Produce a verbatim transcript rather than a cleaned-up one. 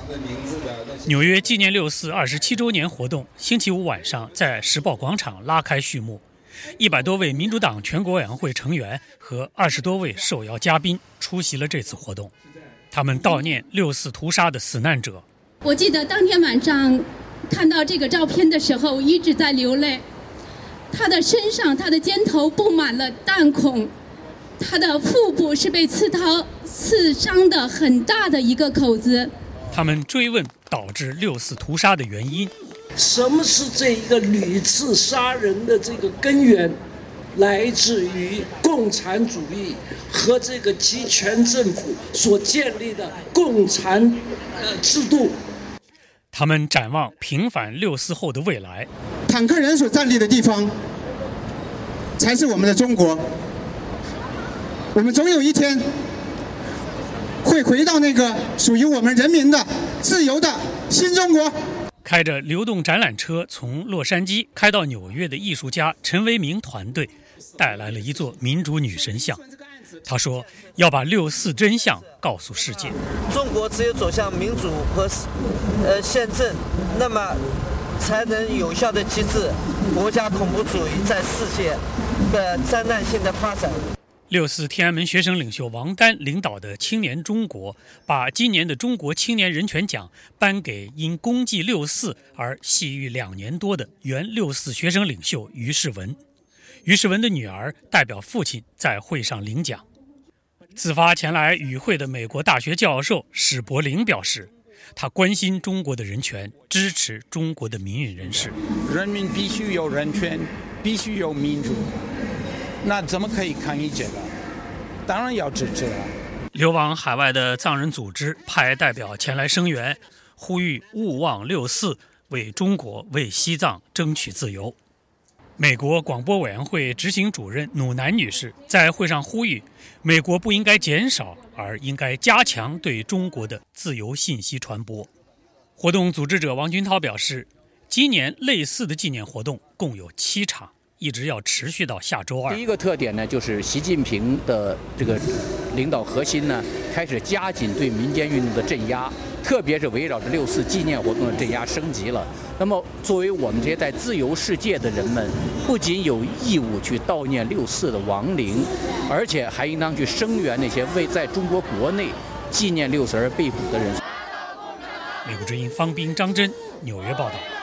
纽约纪念六四二十七周年活动星期五晚上在时报广场拉开序幕，一百多位民主党全国委员会成员和二十多位受邀嘉宾出席了这次活动，他们悼念六四屠杀的死难者。 我记得当天晚上看到这个照片的时候，一直在流泪。他的身上，他的肩头布满了弹孔，他的腹部是被刺刀刺伤的很大的一个口子。 他们追问导致六四屠杀的原因， 什么是这一个屡次杀人的这个根源，来自于共产主义和这个集权政府所建立的共产呃制度。 他们展望平反六四后的未来， 坦克人所站立的地方才是我们的中国，我们总有一天会回到那个属于我们人民的自由的新中国。 开着流动展览车从洛杉矶开到纽约的艺术家陈为民团队带来了一座民主女神像。他说要把六四真相告诉世界。 中国只有走向民主和呃宪政，那么才能有效的抑制国家恐怖主义在世界的灾难性的发展。 六四天安门学生领袖王丹领导的青年中国把今年的中国青年人权奖颁给因公祭六四而系狱两年多的原六四学生领袖于世文。于世文的女儿代表父亲在会上领奖。自发前来与会的美国大学教授史柏林表示，他关心中国的人权，支持中国的民运人士。 人民必须有人权，必须有民主，那怎么可以抗议这个？当然要支持了。 流亡海外的藏人组织派代表前来声援，呼吁勿忘六四，为中国、为西藏争取自由。美国广播委员会执行主任努南女士在会上呼吁，美国不应该减少，而应该加强对中国的自由信息传播。活动组织者王军涛表示，今年类似的纪念活动共有七场，一直要持续到下周二。 第一个特点呢，就是习近平的这个领导核心呢，开始加紧对民间运动的镇压，特别是围绕着六四纪念活动的镇压升级了。那么，作为我们这些在自由世界的人们，不仅有义务去悼念六四的亡灵，而且还应当去声援那些为在中国国内纪念六四而被捕的人。 美国之音方斌、张真，纽约报道。